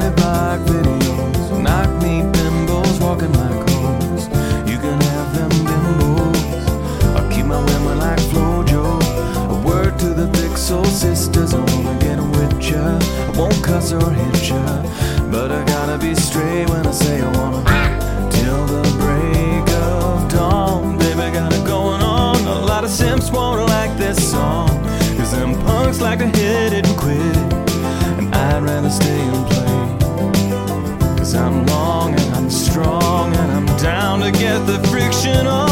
pretty black videos, knock me bimbos walking like hoes. You can have them bimbos, I'll keep my women like Flojo. A word to the big soul sisters, I wanna get with ya. I won't cuss or hit ya, but I gotta be straight when I say I wanna. Till the break of dawn, baby, got it going on. A lot of simps won't like this song, cause them punks like to hit it and quit it, and I'd rather stay and play. Cause I'm long and I'm strong and I'm down to get the friction on.